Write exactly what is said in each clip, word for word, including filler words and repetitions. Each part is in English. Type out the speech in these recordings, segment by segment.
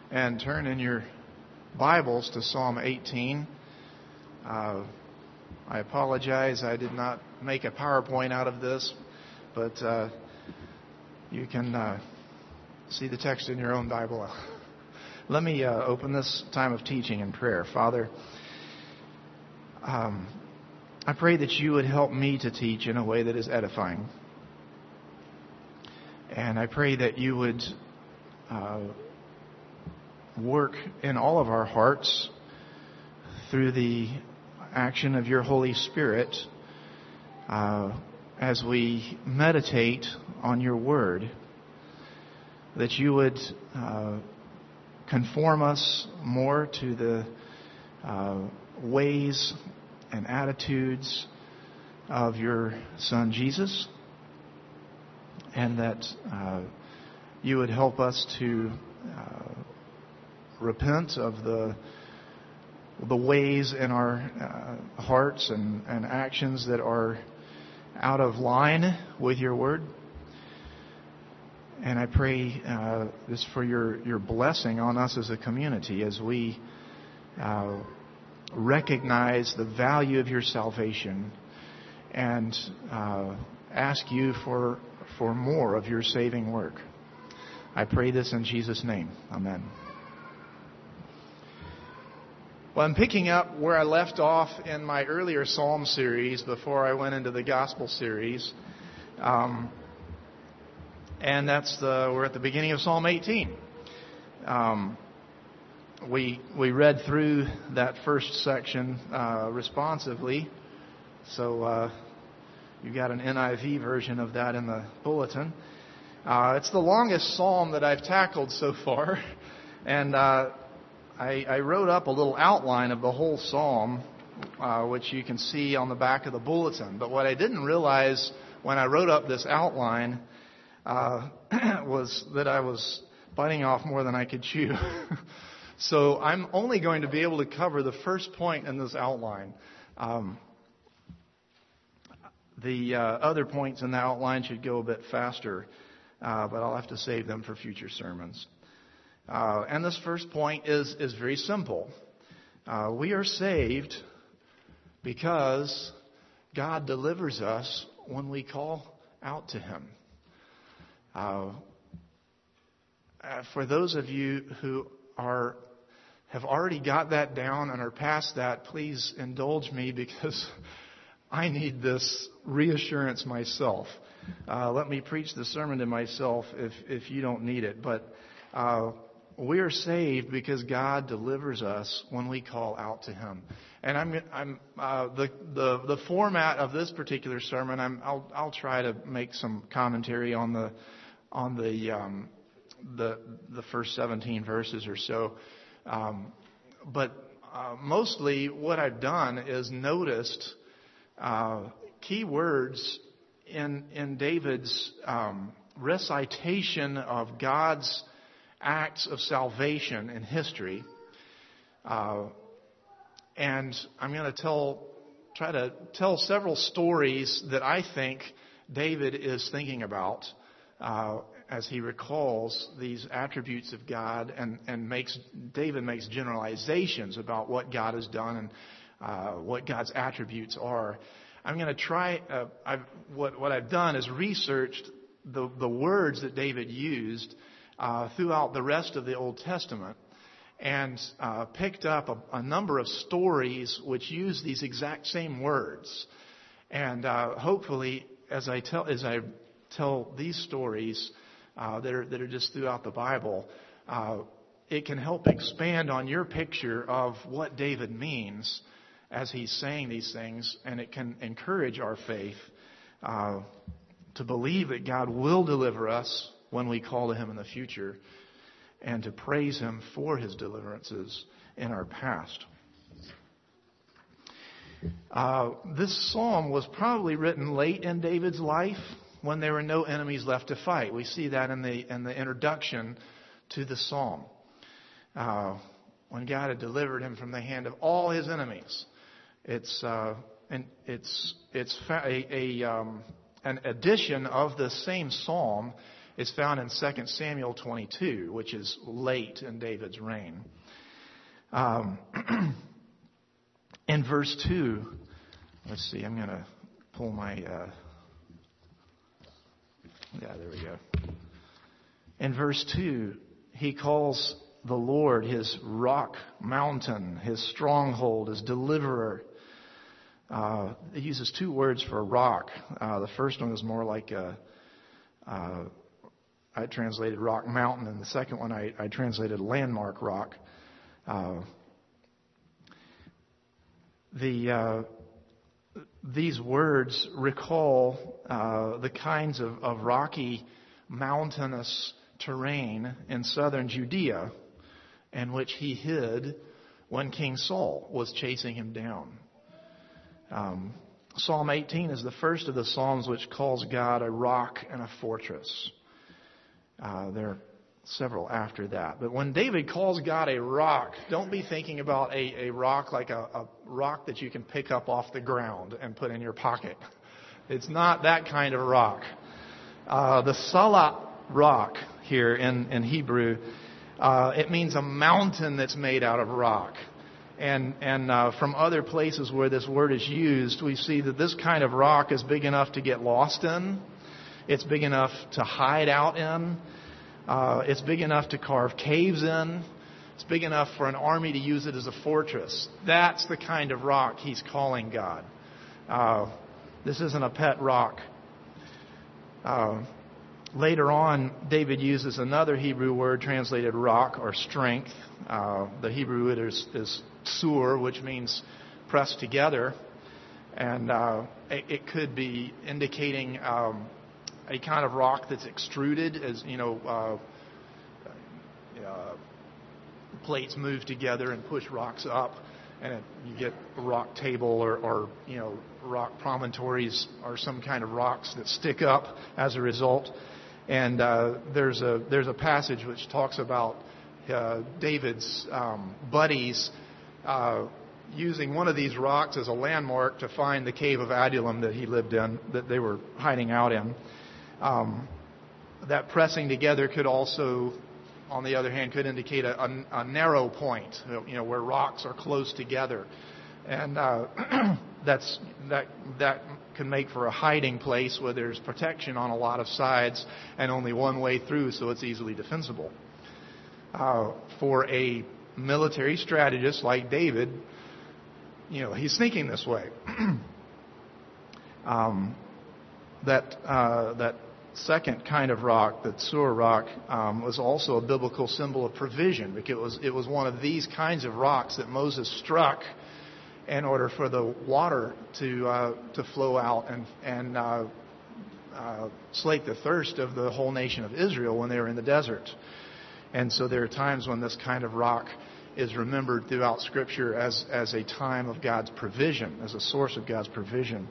and turn in your Bibles to Psalm eighteen. Uh, I apologize, I did not make a PowerPoint out of this, but uh, you can uh, see the text in your own Bible. Let me uh, open this time of teaching in prayer. Father, um, I pray that you would help me to teach in a way that is edifying. And I pray that you would uh, work in all of our hearts through the action of your Holy Spirit uh, as we meditate on your word, that you would uh, conform us more to the uh, ways and attitudes of your Son Jesus, and that uh, you would help us to uh, repent of the the ways in our uh, hearts and, and actions that are out of line with your word. And I pray uh, this for your, your blessing on us as a community as we uh, recognize the value of your salvation and uh, ask you for for more of your saving work. I pray this in Jesus' name. Amen. Well, I'm picking up where I left off in my earlier Psalm series before I went into the Gospel series. Um, and that's the, we're at the beginning of Psalm eighteen. Um, we, we read through that first section uh, responsively. So uh, you got an N I V version of that in the bulletin. Uh, it's the longest psalm that I've tackled so far. And uh, I, I wrote up a little outline of the whole psalm, uh, which you can see on the back of the bulletin. But what I didn't realize when I wrote up this outline uh, was that I was biting off more than I could chew. So I'm only going to be able to cover the first point in this outline. Um, the uh, other points in the outline should go a bit faster, uh, but I'll have to save them for future sermons. Uh, and this first point is, is very simple. Uh, we are saved because God delivers us when we call out to Him. Uh, uh, for those of you who are have already got that down and are past that, please indulge me because I need this reassurance myself. Uh, let me preach the sermon to myself if, if you don't need it. But uh, we are saved because God delivers us when we call out to Him. And I'm, I'm uh, the the the format of this particular sermon. I'm, I'll I'll try to make some commentary on the on the um, the the first seventeen verses or so. Um, but uh, mostly, what I've done is noticed uh, key words in in David's um, recitation of God's acts of salvation in history, uh, and I'm going to tell, try to tell several stories that I think David is thinking about uh, as he recalls these attributes of God, and and makes David makes generalizations about what God has done and uh, what God's attributes are. I'm going to try. Uh, I've, what what I've done is researched the the words that David used Uh, throughout the rest of the Old Testament, and uh, picked up a, a number of stories which use these exact same words. And uh, hopefully, as I tell as I tell these stories uh, that are that are just throughout the Bible, uh, it can help expand on your picture of what David means as he's saying these things, and it can encourage our faith uh, to believe that God will deliver us when we call to Him in the future, and to praise Him for His deliverances in our past. Uh, this psalm was probably written late in David's life when there were no enemies left to fight. We see that in the in the introduction to the psalm. Uh, when God had delivered him from the hand of all his enemies. It's uh, and it's it's a, a um, an addition of the same psalm is found in Second Samuel twenty-two, which is late in David's reign. Um, in verse two, let's see, I'm going to pull my, uh, yeah, there we go. In verse two, he calls the Lord his rock mountain, his stronghold, his deliverer. Uh, he uses two words for rock. Uh, the first one is more like a, uh, I translated rock mountain, and the second one I, I translated landmark rock. Uh, the uh, these words recall uh, the kinds of, of rocky, mountainous terrain in southern Judea in which he hid when King Saul was chasing him down. Um, Psalm eighteen is the first of the Psalms which calls God a rock and a fortress. Uh, there are several after that. But when David calls God a rock, don't be thinking about a, a rock like a, a rock that you can pick up off the ground and put in your pocket. It's not that kind of rock. Uh, the Salah rock here in, in Hebrew, uh, it means a mountain that's made out of rock. And, and uh, from other places where this word is used, we see that this kind of rock is big enough to get lost in. It's big enough to hide out in. Uh, it's big enough to carve caves in. It's big enough for an army to use it as a fortress. That's the kind of rock he's calling God. Uh, this isn't a pet rock. Uh, later on, David uses another Hebrew word translated rock or strength. Uh, the Hebrew word is, is sur, which means pressed together. And uh, it, it could be indicating um, a kind of rock that's extruded as, you know, uh, uh, plates move together and push rocks up, and it, you get a rock table or, or, you know, rock promontories or some kind of rocks that stick up as a result. And uh, there's a there's a passage which talks about uh, David's um, buddies uh, using one of these rocks as a landmark to find the cave of Adullam that he lived in, that they were hiding out in. Um, that pressing together could also, on the other hand, could indicate a, a, a narrow point, you know, where rocks are close together, and uh, that's that that can make for a hiding place where there's protection on a lot of sides and only one way through, so it's easily defensible. Uh, for a military strategist like David, you know, he's thinking this way. um, that uh, that. Second kind of rock, the Sur rock, um, was also a biblical symbol of provision, because it was it was one of these kinds of rocks that Moses struck in order for the water to uh, to flow out and and uh, uh, slake the thirst of the whole nation of Israel when they were in the desert. And so there are times when this kind of rock is remembered throughout Scripture as as a time of God's provision, as a source of God's provision.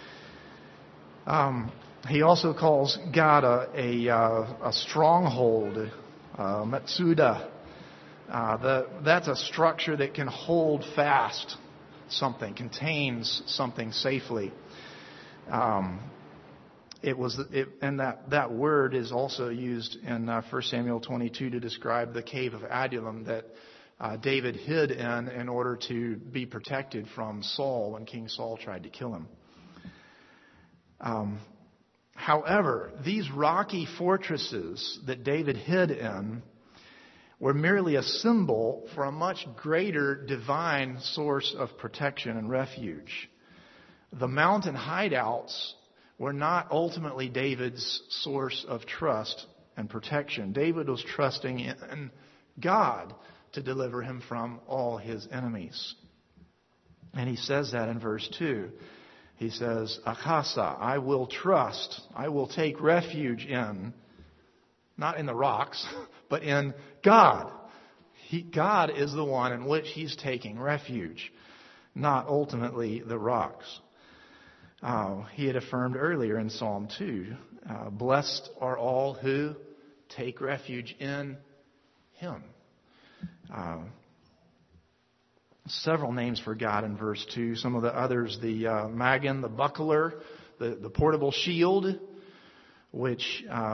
Um, He also calls God a, a, uh, a stronghold, uh, Metsuda. Uh, the, that's a structure that can hold fast something, contains something safely. Um, it was, it, and that, that word is also used in uh, First Samuel twenty-two to describe the cave of Adullam that uh, David hid in in order to be protected from Saul when King Saul tried to kill him. Um, However, these rocky fortresses that David hid in were merely a symbol for a much greater divine source of protection and refuge. The mountain hideouts were not ultimately David's source of trust and protection. David was trusting in God to deliver him from all his enemies. And he says that in verse two. He says, Achasa, I will trust, I will take refuge in, not in the rocks, but in God. He, God is the one in which he's taking refuge, not ultimately the rocks. Uh, he had affirmed earlier in Psalm two, uh, blessed are all who take refuge in him. Uh, Several names for God in verse two. Some of the others, the uh, Magen, the buckler, the, the portable shield, which uh,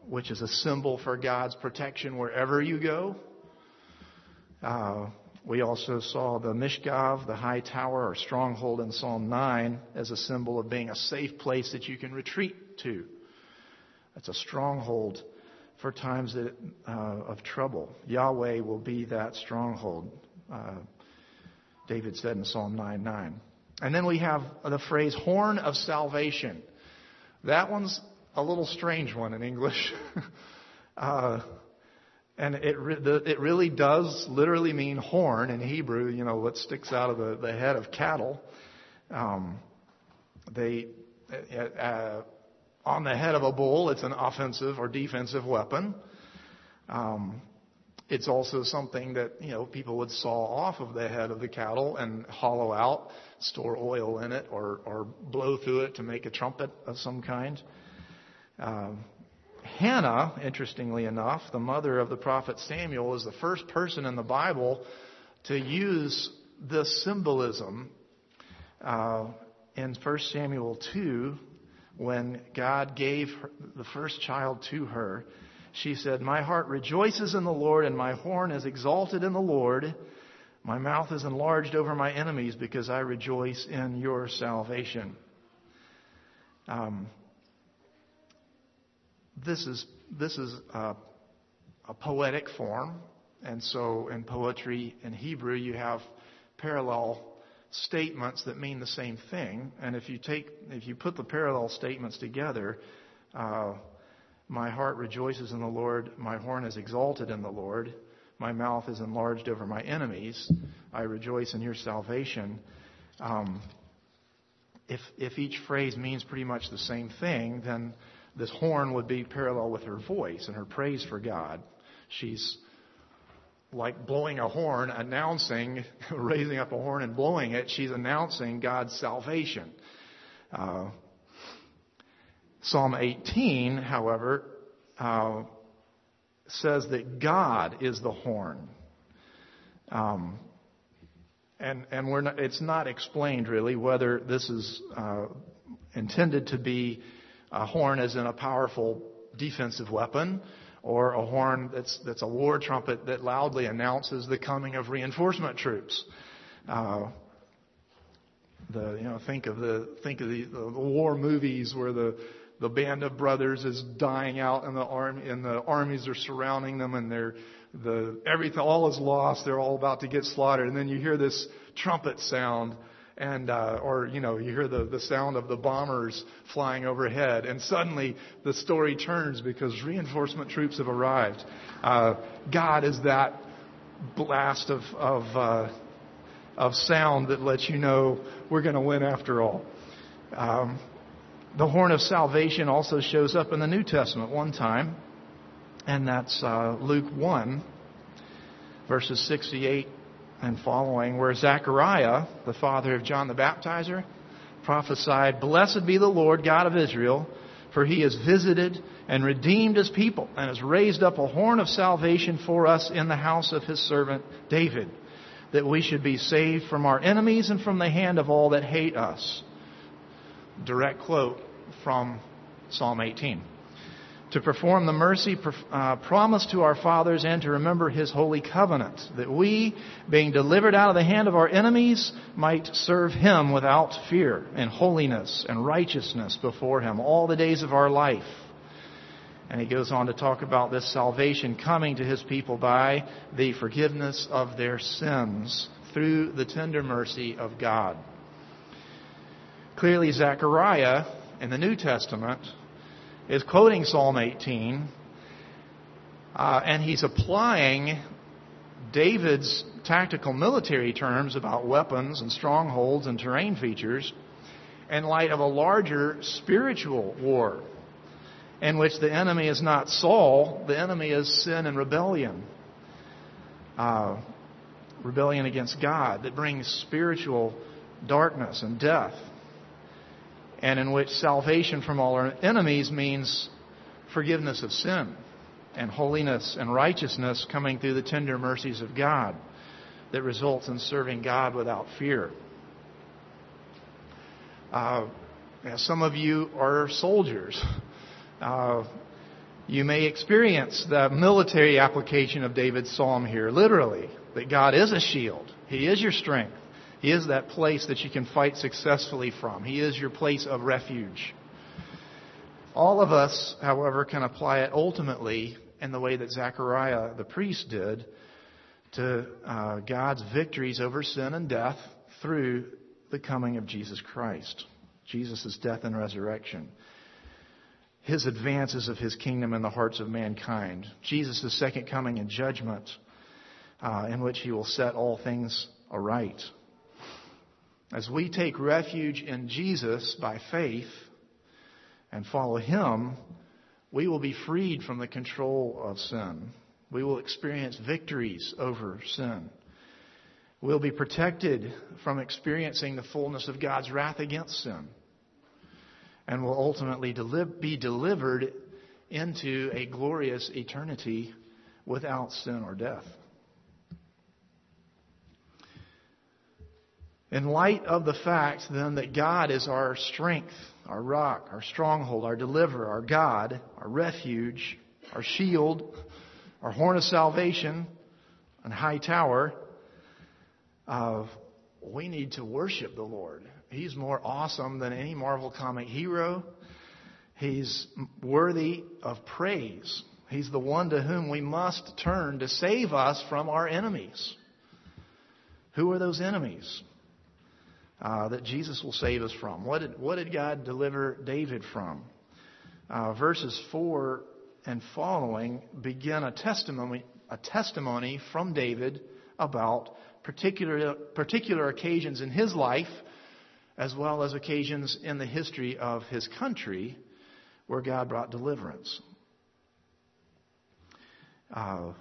which is a symbol for God's protection wherever you go. Uh, we also saw the Mishgav, the high tower or stronghold in Psalm nine, as a symbol of being a safe place that you can retreat to. It's a stronghold for times that, uh, of trouble. Yahweh will be that stronghold, uh, David said in Psalm nine nine. And then we have the phrase horn of salvation. That one's a little strange one in English. uh, and it re- the, it really does literally mean horn in Hebrew, you know, what sticks out of the, the head of cattle. Um, they... Uh, On the head of a bull, it's an offensive or defensive weapon. Um, it's also something that, you know, people would saw off of the head of the cattle and hollow out, store oil in it, or, or blow through it to make a trumpet of some kind. Um, Hannah, interestingly enough, the mother of the prophet Samuel, is the first person in the Bible to use this symbolism. Uh, in First Samuel two, when God gave her, the first child to her, she said, "My heart rejoices in the Lord, and my horn is exalted in the Lord. My mouth is enlarged over my enemies, because I rejoice in your salvation." Um, this is this is a, a poetic form, and so in poetry in Hebrew you have parallel statements that mean the same thing. And if you take, if you put the parallel statements together, uh, my heart rejoices in the Lord, my horn is exalted in the Lord, my mouth is enlarged over my enemies, I rejoice in your salvation. Um, if if each phrase means pretty much the same thing, then this horn would be parallel with her voice and her praise for God. She's like blowing a horn, announcing, raising up a horn and blowing it. She's announcing God's salvation. Uh, Psalm eighteen, however, uh, says that God is the horn. Um, and and we're not, it's not explained really whether this is uh, intended to be a horn as in a powerful defensive weapon, or a horn that's that's a war trumpet that loudly announces the coming of reinforcement troops. Uh, the you know think of the think of the, the war movies where the the band of brothers is dying out and the army and the armies are surrounding them, and they're the everything all is lost. They're all about to get slaughtered, and then you hear this trumpet sound. And, uh, or, you know, you hear the, the sound of the bombers flying overhead, and suddenly the story turns because reinforcement troops have arrived. Uh, God is that blast of, of, uh, of sound that lets you know we're going to win after all. Um, the horn of salvation also shows up in the New Testament one time, and that's, uh, Luke one, verses sixty-eight and following, where Zechariah, the father of John the Baptizer, prophesied, "Blessed be the Lord God of Israel, for he has visited and redeemed his people, and has raised up a horn of salvation for us in the house of his servant David, that we should be saved from our enemies and from the hand of all that hate us." Direct quote from Psalm eighteen. To perform the mercy uh, promised to our fathers, and to remember his holy covenant, that we, being delivered out of the hand of our enemies, might serve him without fear, in holiness and righteousness before him all the days of our life. And he goes on to talk about this salvation coming to his people by the forgiveness of their sins through the tender mercy of God. Clearly, Zechariah in the New Testament is quoting Psalm eighteen, uh, and he's applying David's tactical military terms about weapons and strongholds and terrain features in light of a larger spiritual war, in which the enemy is not Saul, the enemy is sin and rebellion. Uh, rebellion against God that brings spiritual darkness and death, and in which salvation from all our enemies means forgiveness of sin and holiness and righteousness coming through the tender mercies of God that results in serving God without fear. Uh, some of you are soldiers. Uh, You may experience the military application of David's psalm here, literally, that God is a shield. He is your strength. He is that place that you can fight successfully from. He is your place of refuge. All of us, however, can apply it ultimately in the way that Zechariah the priest did to uh, God's victories over sin and death through the coming of Jesus Christ, Jesus' death and resurrection. His advances of His kingdom in the hearts of mankind. Jesus' second coming and judgment uh, in which He will set all things aright. As we take refuge in Jesus by faith and follow Him, we will be freed from the control of sin. We will experience victories over sin. We'll be protected from experiencing the fullness of God's wrath against sin. And will ultimately be delivered into a glorious eternity without sin or death. In light of the fact, then, that God is our strength, our rock, our stronghold, our deliverer, our God, our refuge, our shield, our horn of salvation, and high tower, uh, we need to worship the Lord. He's more awesome than any Marvel comic hero. He's worthy of praise. He's the one to whom we must turn to save us from our enemies. Who are those enemies uh, that Jesus will save us from? What did, what did God deliver David from? Uh, verses four and following begin a testimony, a testimony from David about particular particular occasions in his life, as well as occasions in the history of his country where God brought deliverance. Uh,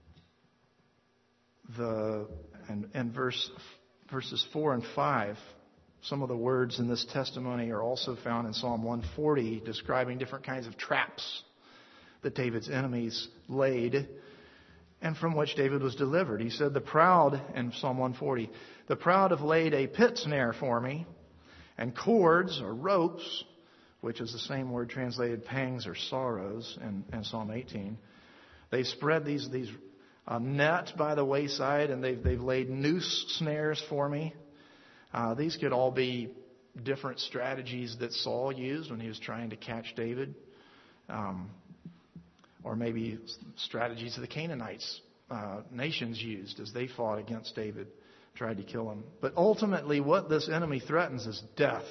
the and, and verse verses four and five, some of the words in this testimony are also found in Psalm one forty, describing different kinds of traps that David's enemies laid and from which David was delivered. He said, the proud, in Psalm one forty, the proud have laid a pit snare for me, and cords or ropes, which is the same word translated pangs or sorrows in, in Psalm eighteen. They spread these these uh, net by the wayside, and they've they've laid noose snares for me. Uh, these could all be different strategies that Saul used when he was trying to catch David, um, or maybe strategies that the Canaanites uh, nations used as they fought against David, tried to kill him. But ultimately, what this enemy threatens is death.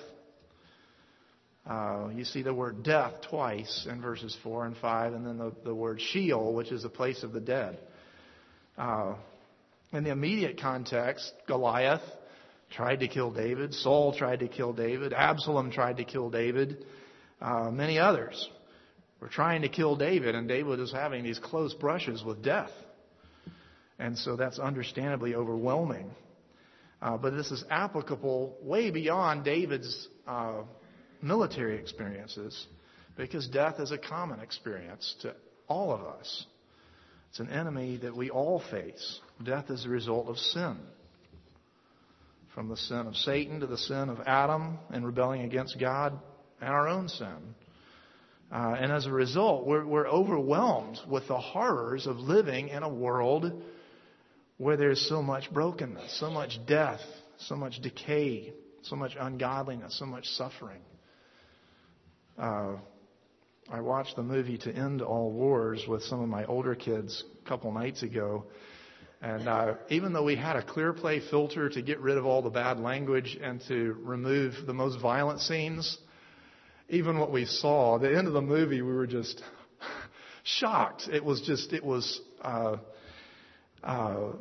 Uh, you see the word death twice in verses four and five, and then the, the word Sheol, which is the place of the dead. Uh, in the immediate context, Goliath tried to kill David. Saul tried to kill David. Absalom tried to kill David. Uh, many others were trying to kill David, and David is having these close brushes with death. And so that's understandably overwhelming. Uh, but this is applicable way beyond David's uh, military experiences, because death is a common experience to all of us. It's an enemy that we all face. Death is a result of sin. From the sin of Satan to the sin of Adam and rebelling against God and our own sin. Uh, and as a result, we're, we're overwhelmed with the horrors of living in a world where there's so much brokenness, so much death, so much decay, so much ungodliness, so much suffering. Uh, I watched the movie To End All Wars with some of my older kids a couple nights ago. And uh, even though we had a clear play filter to get rid of all the bad language and to remove the most violent scenes, even what we saw, at the end of the movie, we were just shocked. It was just, it was, uh, uh,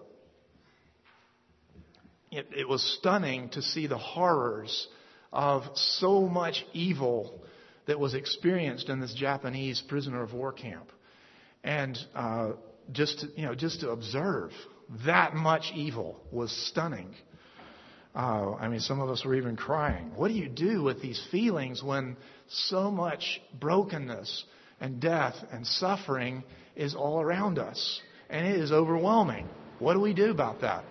it, it was stunning to see the horrors of so much evil that was experienced in this Japanese prisoner of war camp. And uh, just to, you know, just to observe that much evil was stunning. Uh, I mean, some of us were even crying. What do you do with these feelings when so much brokenness and death and suffering is all around us? And it is overwhelming. What do we do about that?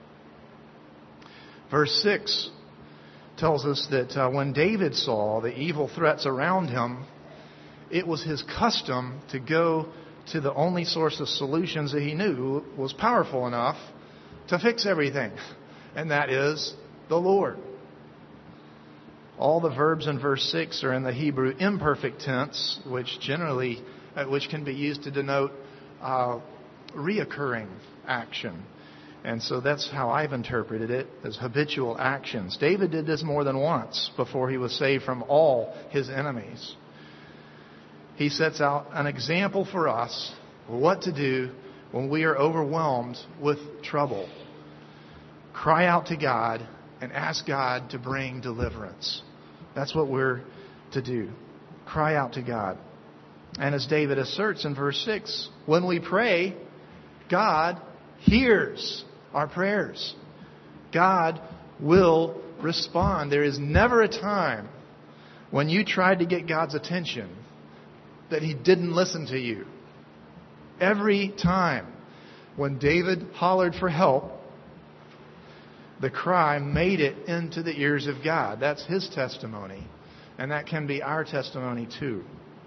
Verse six tells us that uh, when David saw the evil threats around him it was his custom to go to the only source of solutions that he knew was powerful enough to fix everything, and that is the Lord. All the verbs in verse six are in the Hebrew imperfect tense, which generally, uh, which can be used to denote uh, reoccurring action. And so that's how I've interpreted it, as habitual actions. David did this more than once before he was saved from all his enemies. He sets out an example for us what to do when we are overwhelmed with trouble. Cry out to God and ask God to bring deliverance. That's what we're to do. Cry out to God. And as David asserts in verse six, when we pray, God hears our prayers. God will respond. There is never a time when you tried to get God's attention that He didn't listen to you. Every time when David hollered for help, the cry made it into the ears of God. That's his testimony. And that can be our testimony too.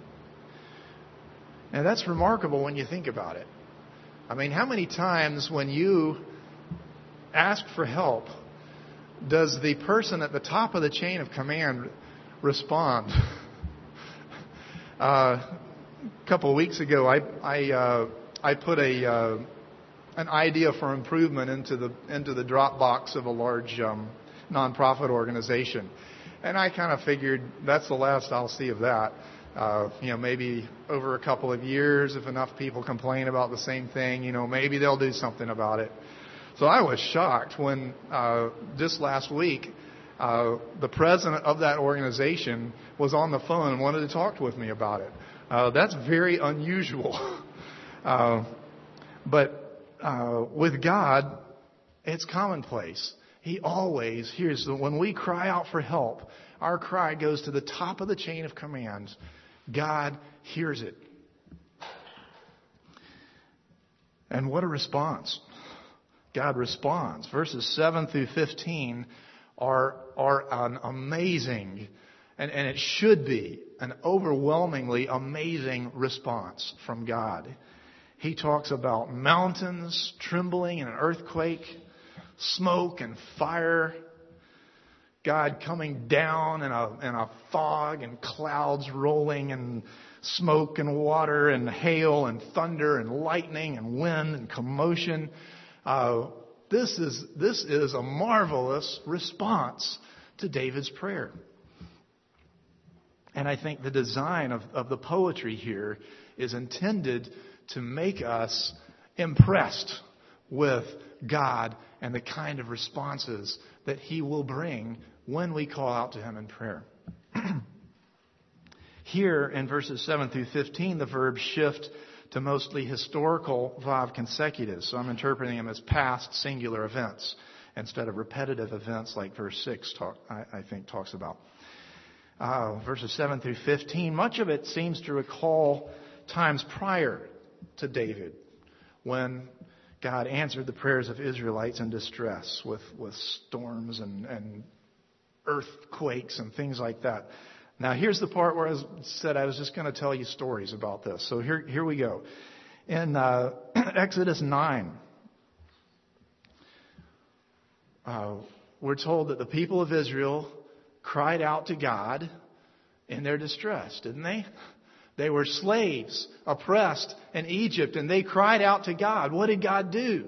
And that's remarkable when you think about it. I mean, how many times when you ask for help does the person at the top of the chain of command respond? uh, a couple of weeks ago, I I, uh, I put a uh, an idea for improvement into the into the Dropbox of a large um, nonprofit organization, and I kind of figured that's the last I'll see of that. Uh, you know, maybe over a couple of years, if enough people complain about the same thing, you know, maybe they'll do something about it. So I was shocked when uh, just last week, uh, the president of that organization was on the phone and wanted to talk with me about it. Uh, that's very unusual. uh, but uh, with God, it's commonplace. He always hears. When we cry out for help, our cry goes to the top of the chain of command. God hears it. And what a response. God responds. Verses seven through fifteen are, are an amazing, and, and it should be an overwhelmingly amazing response from God. He talks about mountains trembling in an earthquake, smoke and fire, God coming down in a, in a fog and clouds rolling and smoke and water and hail and thunder and lightning and wind and commotion. Uh, this is this is a marvelous response to David's prayer. And I think the design of, of the poetry here is intended to make us impressed with God and the kind of responses that He will bring when we call out to Him in prayer. Here in verses seven through fifteen, the verbs shift to mostly historical vav consecutives. So I'm interpreting them as past singular events instead of repetitive events like verse six talk, I, I think talks about. Uh, verses seven through fifteen, much of it seems to recall times prior to David when God answered the prayers of Israelites in distress with, with storms and, and earthquakes and things like that. Now, here's the part where I was, said I was just going to tell you stories about this. So here, here we go. In uh, Exodus nine, uh, we're told that the people of Israel cried out to God in their distress, didn't they? They were slaves, oppressed in Egypt, and they cried out to God. What did God do?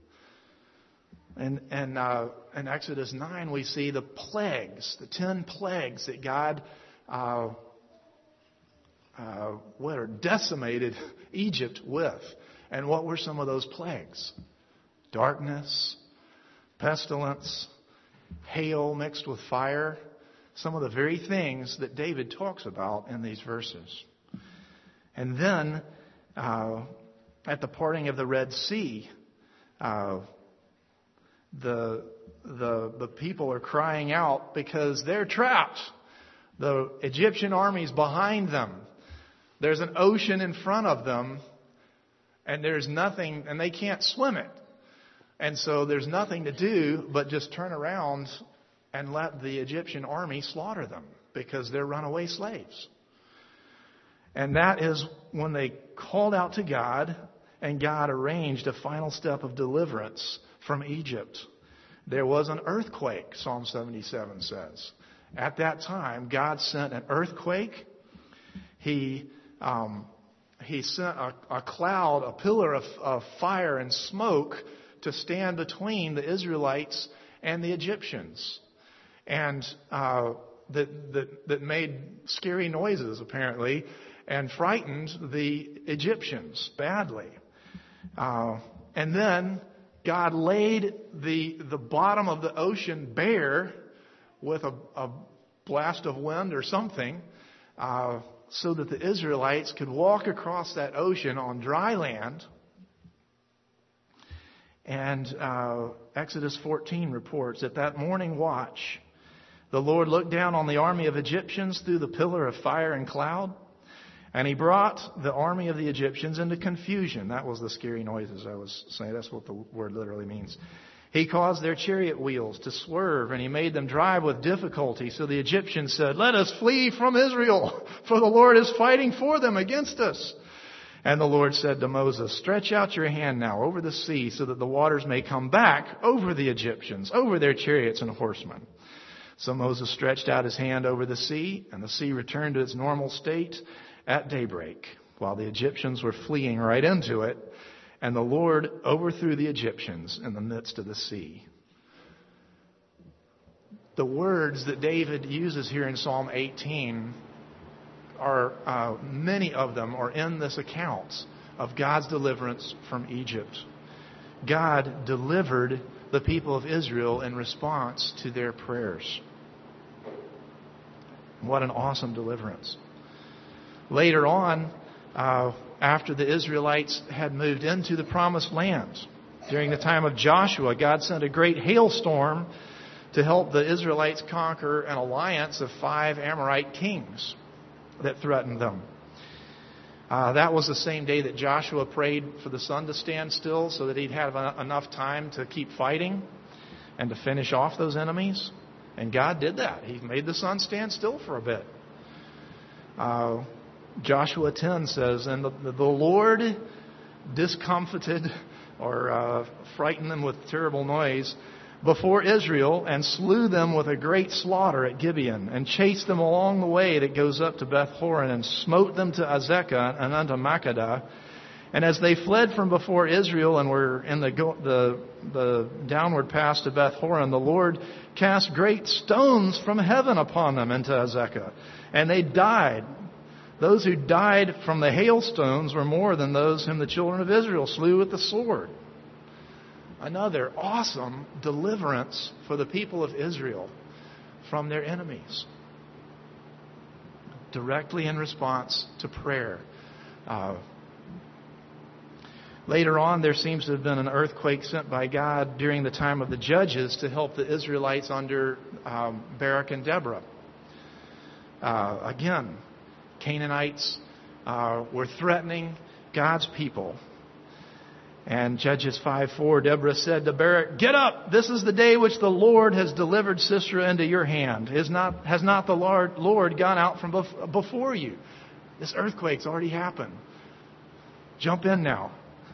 And, and uh, in Exodus nine, we see the plagues, the ten plagues that God uh, uh, what are decimated Egypt with. And what were some of those plagues? Darkness, pestilence, hail mixed with fire. Some of the very things that David talks about in these verses. And then, uh, at the parting of the Red Sea, uh, the the the people are crying out because they're trapped. The Egyptian army's behind them. There's an ocean in front of them, and there's nothing, and they can't swim it. And so there's nothing to do but just turn around and let the Egyptian army slaughter them because they're runaway slaves. And that is when they called out to God, and God arranged a final step of deliverance from Egypt. There was an earthquake, Psalm seventy-seven says. At that time, God sent an earthquake. He um, He sent a, a cloud, a pillar of, of fire and smoke to stand between the Israelites and the Egyptians. And uh, that, that, that made scary noises, apparently, and frightened the Egyptians badly. Uh, and then God laid the, the bottom of the ocean bare with a, a blast of wind or something, uh, so that the Israelites could walk across that ocean on dry land. And uh, Exodus fourteen reports that that morning watch, the Lord looked down on the army of Egyptians through the pillar of fire and cloud, and He brought the army of the Egyptians into confusion. That was the scary noises I was saying. That's what the word literally means. He caused their chariot wheels to swerve, and He made them drive with difficulty. So the Egyptians said, "Let us flee from Israel, for the Lord is fighting for them against us." And the Lord said to Moses, "Stretch out your hand now over the sea, so that the waters may come back over the Egyptians, over their chariots and horsemen." So Moses stretched out his hand over the sea, and the sea returned to its normal state at daybreak, while the Egyptians were fleeing right into it. And the Lord overthrew the Egyptians in the midst of the sea. The words that David uses here in Psalm eighteen are, uh, many of them are in this account of God's deliverance from Egypt. God delivered the people of Israel in response to their prayers. What an awesome deliverance. Later on, uh, after the Israelites had moved into the promised land, during the time of Joshua, God sent a great hailstorm to help the Israelites conquer an alliance of five Amorite kings that threatened them. Uh, that was the same day that Joshua prayed for the sun to stand still so that he'd have enough time to keep fighting and to finish off those enemies. And God did that. He made the sun stand still for a bit. Uh, Joshua ten says, "And the, the Lord discomfited or uh, frightened them with terrible noise before Israel, and slew them with a great slaughter at Gibeon, and chased them along the way that goes up to Beth Horon, and smote them to Azekah and unto Makkedah. And as they fled from before Israel and were in the the, the downward pass to Beth Horon, the Lord cast great stones from heaven upon them into Azekah, and they died. Those who died from the hailstones were more than those whom the children of Israel slew with the sword." Another awesome deliverance for the people of Israel from their enemies, directly in response to prayer. Uh, later on, there seems to have been an earthquake sent by God during the time of the judges to help the Israelites under um, Barak and Deborah. Uh, again, Canaanites uh, were threatening God's people. And Judges five four, Deborah said to Barak, "Get up! This is the day which the Lord has delivered Sisera into your hand. Is not, has not the Lord, Lord gone out from bef- before you?" This earthquake's already happened. Jump in now.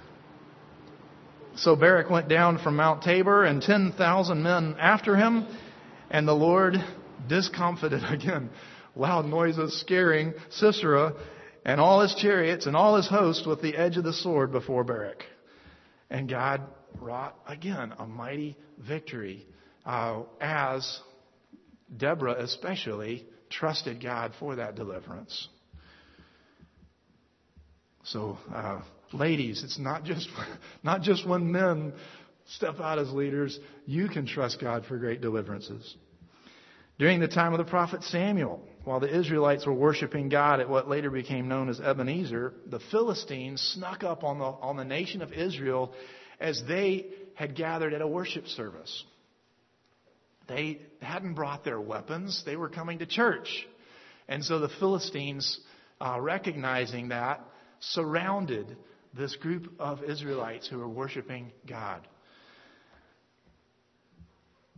So Barak went down from Mount Tabor, and ten thousand men after him. And the Lord discomfited, again, loud noises scaring Sisera and all his chariots and all his host with the edge of the sword before Barak. And God wrought, again, a mighty victory uh, as Deborah especially trusted God for that deliverance. So, uh, ladies, it's not just not just when men step out as leaders. You can trust God for great deliverances. During the time of the prophet Samuel, while the Israelites were worshiping God at what later became known as Ebenezer, the Philistines snuck up on the, on the nation of Israel as they had gathered at a worship service. They hadn't brought their weapons. They were coming to church. And so the Philistines, uh, recognizing that, surrounded this group of Israelites who were worshiping God.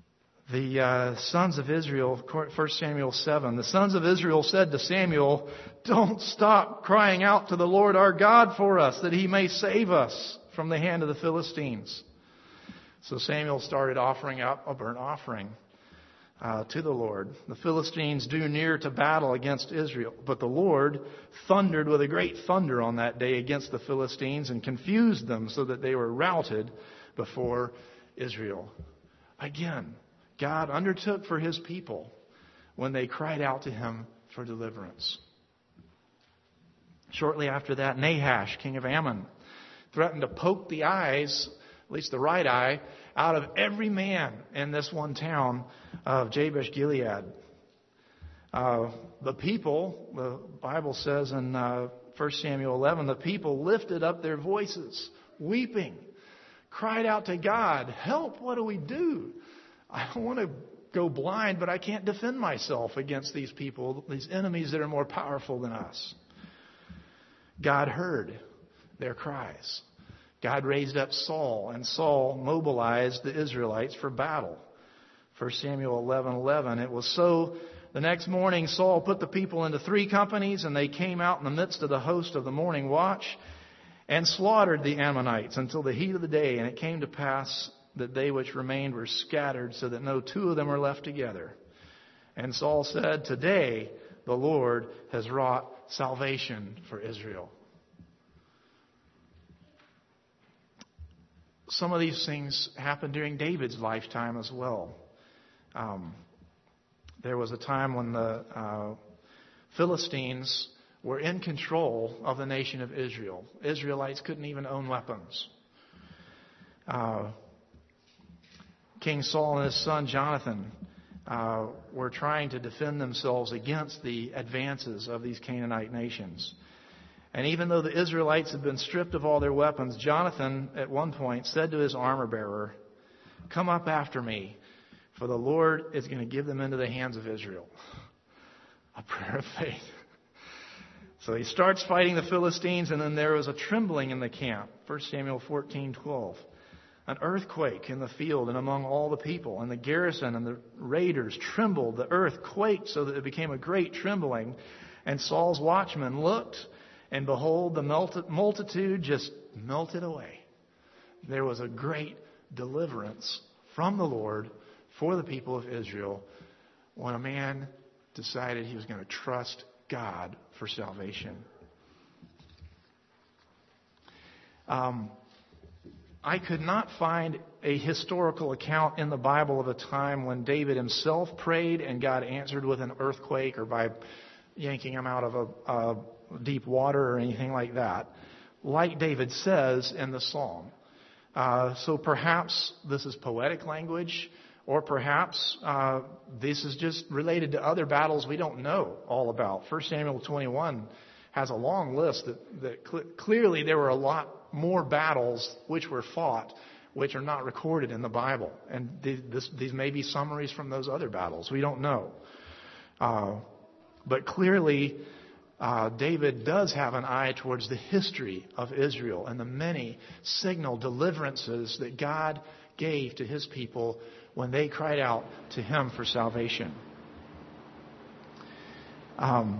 The uh, sons of Israel, First Samuel seven, the sons of Israel said to Samuel, "Don't stop crying out to the Lord our God for us, that He may save us from the hand of the Philistines." So Samuel started offering up a burnt offering uh, to the Lord. The Philistines drew near to battle against Israel, but the Lord thundered with a great thunder on that day against the Philistines and confused them so that they were routed before Israel. Again, God undertook for His people when they cried out to Him for deliverance. Shortly after that, Nahash, king of Ammon, threatened to poke the eyes, at least the right eye, out of every man in this one town of Jabesh Gilead. Uh, the people, the Bible says in uh, First Samuel eleven, the people lifted up their voices, weeping, cried out to God, "Help, what do we do? I don't want to go blind, but I can't defend myself against these people, these enemies that are more powerful than us." God heard their cries. God raised up Saul, and Saul mobilized the Israelites for battle. First Samuel eleven eleven. It was so the next morning Saul put the people into three companies, and they came out in the midst of the host of the morning watch and slaughtered the Ammonites until the heat of the day. And it came to pass that they which remained were scattered, so that no two of them were left together. And Saul said, "Today the Lord has wrought salvation for Israel." Some of these things happened during David's lifetime as well. Um, there was a time when the uh, Philistines were in control of the nation of Israel. Israelites couldn't even own weapons. Uh, King Saul and his son Jonathan uh, were trying to defend themselves against the advances of these Canaanite nations. And even though the Israelites had been stripped of all their weapons, Jonathan at one point said to his armor bearer, "Come up after me, for the Lord is going to give them into the hands of Israel." A prayer of faith. So he starts fighting the Philistines, and then there was a trembling in the camp. First Samuel fourteen twelve. An earthquake in the field and among all the people. And the garrison and the raiders trembled. The earth quaked so that it became a great trembling. And Saul's watchmen looked, and behold, the multitude just melted away. There was a great deliverance from the Lord for the people of Israel when a man decided he was going to trust God for salvation. Um, I could not find a historical account in the Bible of a time when David himself prayed and God answered with an earthquake or by yanking him out of a, a deep water or anything like that, like David says in the Psalm. Uh, so perhaps this is poetic language, or perhaps uh, this is just related to other battles we don't know all about. First Samuel twenty-one has a long list that, that cl- clearly there were a lot more battles which were fought, which are not recorded in the Bible. And th- this, these may be summaries from those other battles. We don't know. Uh, but clearly, uh, David does have an eye towards the history of Israel and the many signal deliverances that God gave to His people when they cried out to Him for salvation. Um,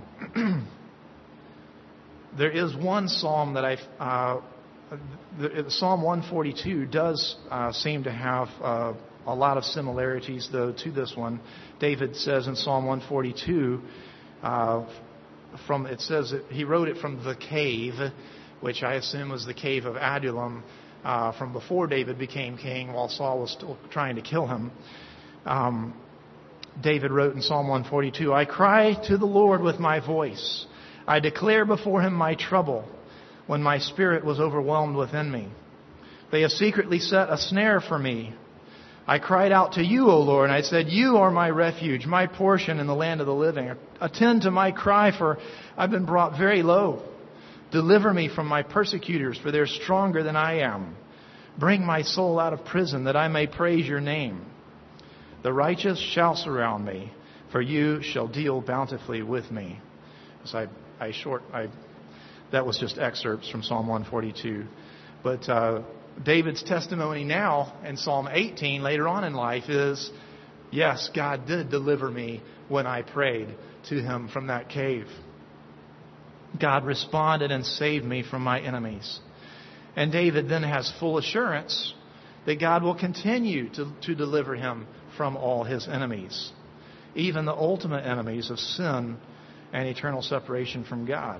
there is one psalm that I... Uh, The, Psalm one forty-two does uh, seem to have uh, a lot of similarities, though, to this one. David says in Psalm one forty-two, uh, from it says that he wrote it from the cave, which I assume was the cave of Adullam, uh, from before David became king, while Saul was still trying to kill him. Um, David wrote in Psalm one forty-two, "I cry to the Lord with my voice. I declare before Him my trouble, when my spirit was overwhelmed within me. They have secretly set a snare for me. I cried out to You, O Lord, and I said, You are my refuge, my portion in the land of the living. Attend to my cry, for I've been brought very low. Deliver me from my persecutors, for they're stronger than I am. Bring my soul out of prison, that I may praise Your name. The righteous shall surround me, for You shall deal bountifully with me." So I, I short... I That was just excerpts from Psalm one forty-two. But uh, David's testimony now in Psalm eighteen, later on in life, is Yes, God did deliver me when I prayed to Him from that cave. God responded and saved me from my enemies. And David then has full assurance that God will continue to, to deliver him from all his enemies, even the ultimate enemies of sin and eternal separation from God.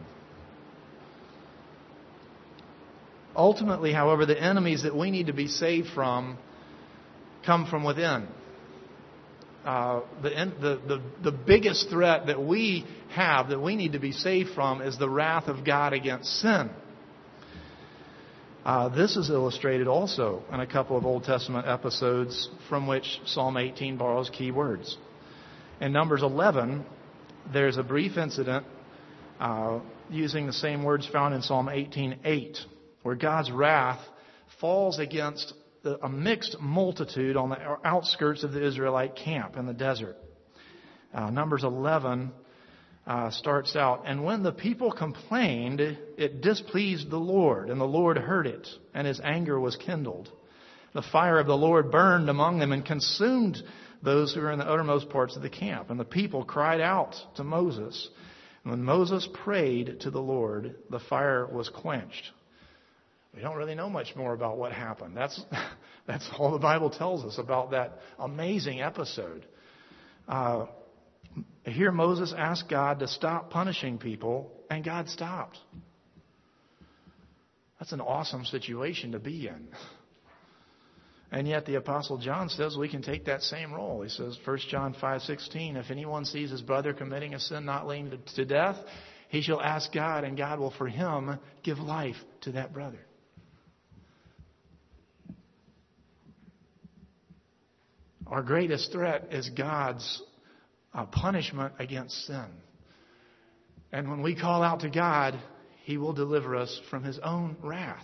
Ultimately, however, the enemies that we need to be saved from come from within. Uh, the, the, the, the biggest threat that we have, that we need to be saved from, is the wrath of God against sin. Uh, this is illustrated also in a couple of Old Testament episodes from which Psalm eighteen borrows key words. In Numbers eleven, there's a brief incident uh, using the same words found in Psalm eighteen eight, where God's wrath falls against the, a mixed multitude on the outskirts of the Israelite camp in the desert. Uh, Numbers eleven uh, starts out, "And when the people complained, it displeased the Lord, and the Lord heard it, and His anger was kindled. The fire of the Lord burned among them and consumed those who were in the uttermost parts of the camp. And the people cried out to Moses. And when Moses prayed to the Lord, the fire was quenched." We don't really know much more about what happened. That's that's all the Bible tells us about that amazing episode. Uh, here Moses asked God to stop punishing people, and God stopped. That's an awesome situation to be in. And yet the Apostle John says we can take that same role. He says, First John five sixteen, "If anyone sees his brother committing a sin not leading to, to death, he shall ask God, and God will for him give life to that brother." Our greatest threat is God's uh, punishment against sin. And when we call out to God, He will deliver us from His own wrath.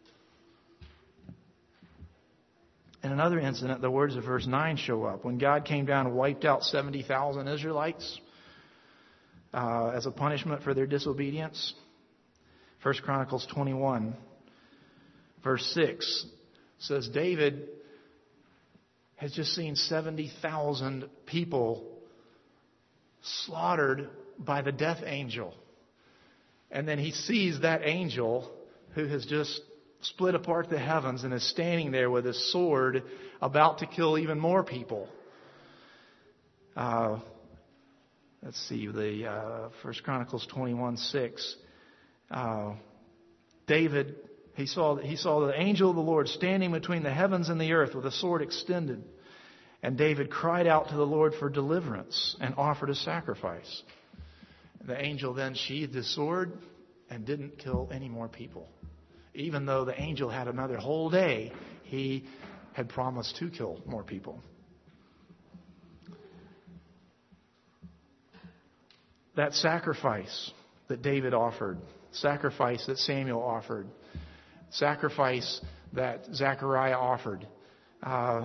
In another incident, the words of verse nine show up. When God came down and wiped out seventy thousand Israelites uh, as a punishment for their disobedience. First Chronicles twenty-one, verse six says, David has just seen seventy thousand people slaughtered by the death angel. And then he sees that angel who has just split apart the heavens and is standing there with his sword about to kill even more people. Uh, let's see, the uh, First Chronicles twenty-one six. Uh, David, he saw he saw the angel of the Lord standing between the heavens and the earth with a sword extended. And David cried out to the Lord for deliverance and offered a sacrifice. The angel then sheathed his sword and didn't kill any more people. Even though the angel had another whole day, he had promised to kill more people. That sacrifice that David offered, sacrifice that Samuel offered, sacrifice that Zechariah offered, uh,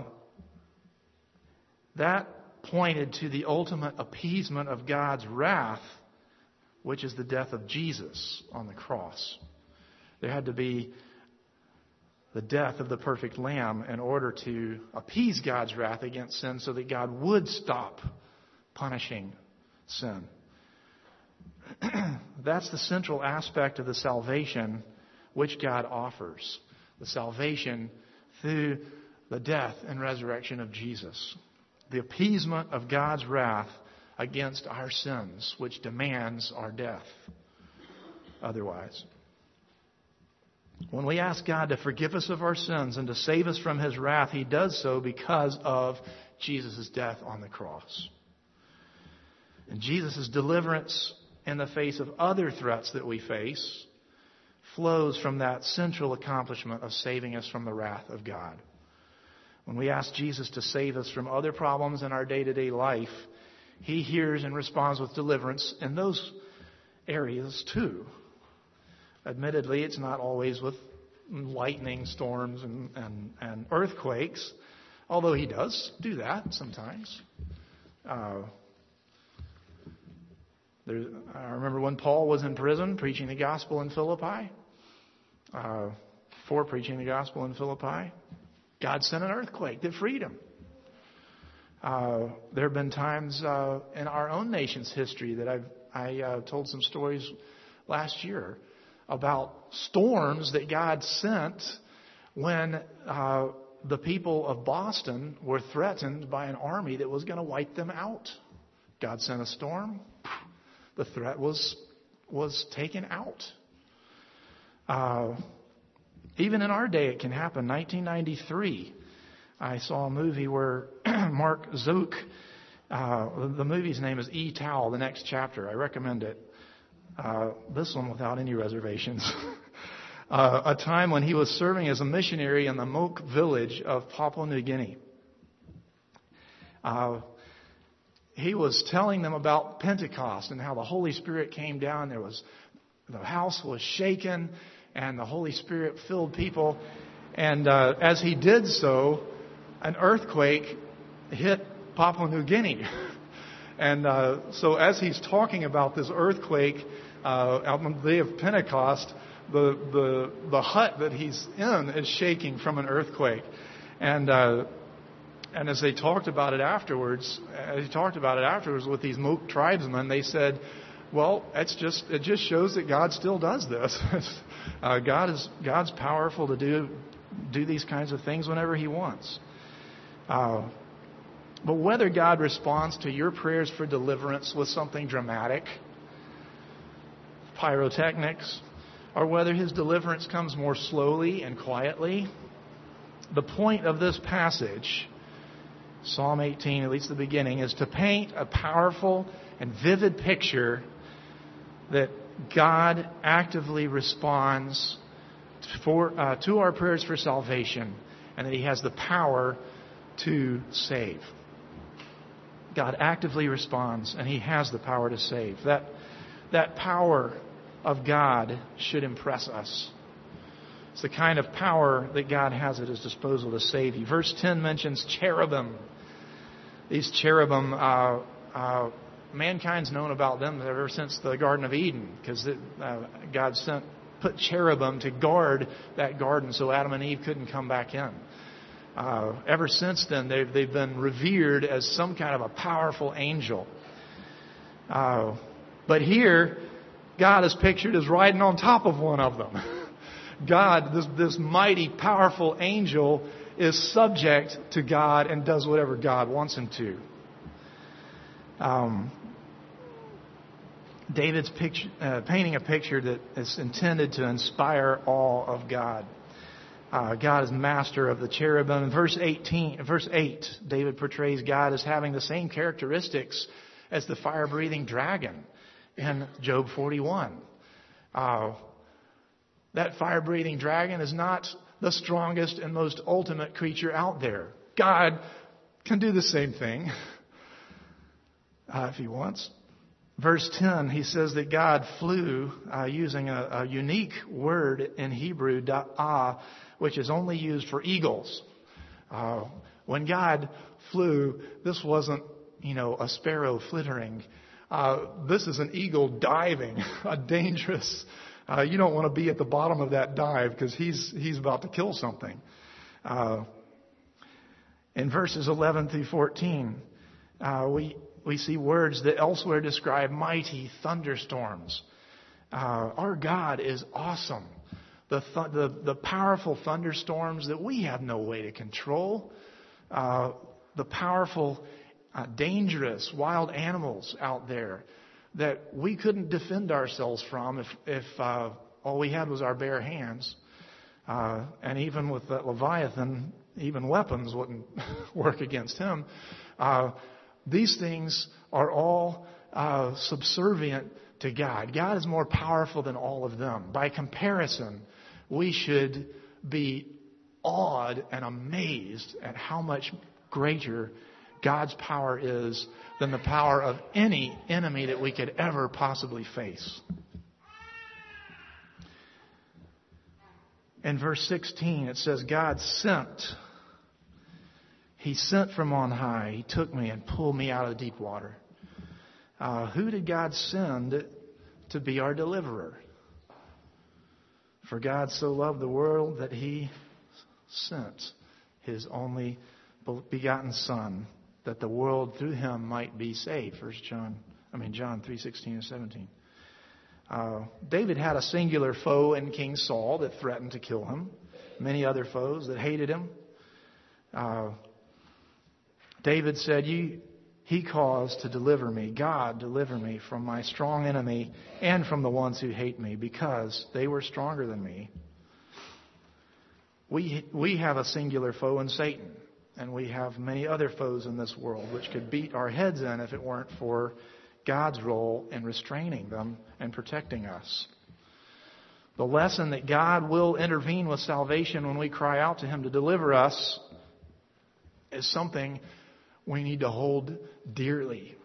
that pointed to the ultimate appeasement of God's wrath, which is the death of Jesus on the cross. There had to be the death of the perfect Lamb in order to appease God's wrath against sin so that God would stop punishing sin. That's the central aspect of the salvation which God offers. The salvation through the death and resurrection of Jesus. The appeasement of God's wrath against our sins, which demands our death otherwise. When we ask God to forgive us of our sins and to save us from His wrath, He does so because of Jesus' death on the cross. And Jesus' deliverance in the face of other threats that we face flows from that central accomplishment of saving us from the wrath of God. When we ask Jesus to save us from other problems in our day-to-day life, He hears and responds with deliverance in those areas too. Admittedly, it's not always with lightning storms and, and, and earthquakes, although He does do that sometimes. Uh, there, I remember when Paul was in prison preaching the gospel in Philippi, uh, for preaching the gospel in Philippi, God sent an earthquake that freed him. Uh, there have been times uh, in our own nation's history that I've I uh, told some stories last year about storms that God sent when uh, the people of Boston were threatened by an army that was going to wipe them out. God sent a storm. The threat was was taken out. Uh, even in our day, it can happen. nineteen ninety-three, I saw a movie where Mark Zook, uh, the movie's name is E-Towel, the next chapter. I recommend it. Uh, this one without any reservations. uh, a time when he was serving as a missionary in the Moke village of Papua New Guinea. Uh, he was telling them about Pentecost and how the Holy Spirit came down. There was, the house was shaken and the Holy Spirit filled people. And uh, as he did so, an earthquake hit Papua New Guinea. And uh, so as he's talking about this earthquake uh, on the day of Pentecost, the, the the hut that he's in is shaking from an earthquake. And uh, and as they talked about it afterwards, as he talked about it afterwards with these Moke tribesmen, they said, "Well, it's just it just shows that God still does this. uh, God is God's powerful to do do these kinds of things whenever He wants." Uh, But whether God responds to your prayers for deliverance with something dramatic, pyrotechnics, or whether His deliverance comes more slowly and quietly, the point of this passage, Psalm eighteen, at least the beginning, is to paint a powerful and vivid picture that God actively responds for, uh, to our prayers for salvation, and that He has the power to save. God actively responds, and He has the power to save. That, that power of God should impress us. It's the kind of power that God has at His disposal to save you. Verse ten mentions cherubim. These cherubim, uh, uh, mankind's known about them ever since the Garden of Eden, because uh, God sent put cherubim to guard that garden so Adam and Eve couldn't come back in. Uh, ever since then, they've, they've been revered as some kind of a powerful angel. Uh, but here, God is pictured as riding on top of one of them. God, this, this mighty, powerful angel, is subject to God and does whatever God wants him to. Um, David's picture, uh, painting a picture that is intended to inspire awe of God. Uh, God is master of the cherubim. In verse eighteen, verse eight, David portrays God as having the same characteristics as the fire-breathing dragon in Job forty-one. Uh, that fire-breathing dragon is not the strongest and most ultimate creature out there. God can do the same thing uh, if He wants. Verse ten, he says that God flew uh, using a, a unique word in Hebrew, da'ah, which is only used for eagles. Uh, when God flew, this wasn't, you know, a sparrow flittering. Uh, this is an eagle diving, a dangerous. Uh, you don't want to be at the bottom of that dive because he's he's about to kill something. Uh, in verses eleven through fourteen, uh, we we see words that elsewhere describe mighty thunderstorms. Uh, our God is awesome. The, th- the the powerful thunderstorms that we have no way to control. Uh, the powerful, uh, dangerous wild animals out there that we couldn't defend ourselves from if, if uh, all we had was our bare hands. Uh, and even with that Leviathan, even weapons wouldn't work against him. Uh, these things are all uh, subservient to God. God is more powerful than all of them. By comparison, we should be awed and amazed at how much greater God's power is than the power of any enemy that we could ever possibly face. In verse sixteen, it says, God sent. He sent from on high. He took me and pulled me out of the deep water. Uh, who did God send to be our deliverer? For God so loved the world that He sent His only begotten Son, that the world through him might be saved. First John, I mean John three sixteen and seventeen. Uh, David had a singular foe in King Saul that threatened to kill him. Many other foes that hated him. Uh, David said, "You, He caused to deliver me. God, deliver me from my strong enemy and from the ones who hate me, because they were stronger than me." We we have a singular foe in Satan, and we have many other foes in this world which could beat our heads in if it weren't for God's role in restraining them and protecting us. The lesson that God will intervene with salvation when we cry out to Him to deliver us is something we need to hold dearly.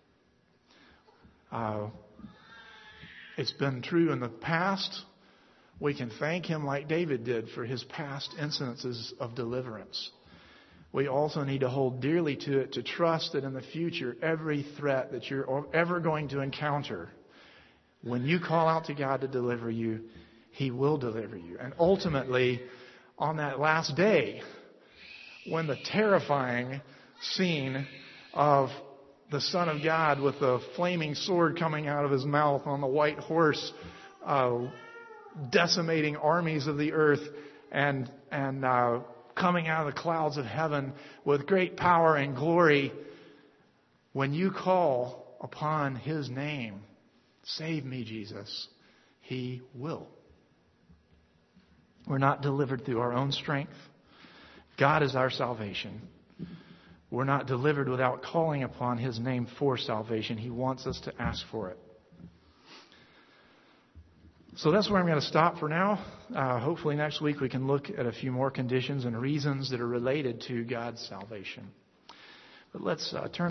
Uh, it's been true in the past. We can thank Him like David did for his past incidences of deliverance. We also need to hold dearly to it, to trust that in the future, every threat that you're ever going to encounter, when you call out to God to deliver you, He will deliver you. And ultimately, on that last day, when the terrifying scene of the Son of God with the flaming sword coming out of His mouth on the white horse, uh, decimating armies of the earth and and uh, coming out of the clouds of heaven with great power and glory, when you call upon His name, "Save me, Jesus," He will. We're not delivered through our own strength. God is our salvation. We're not delivered without calling upon His name for salvation. He wants us to ask for it. So that's where I'm going to stop for now. Uh, hopefully next week we can look at a few more conditions and reasons that are related to God's salvation. But let's uh, turn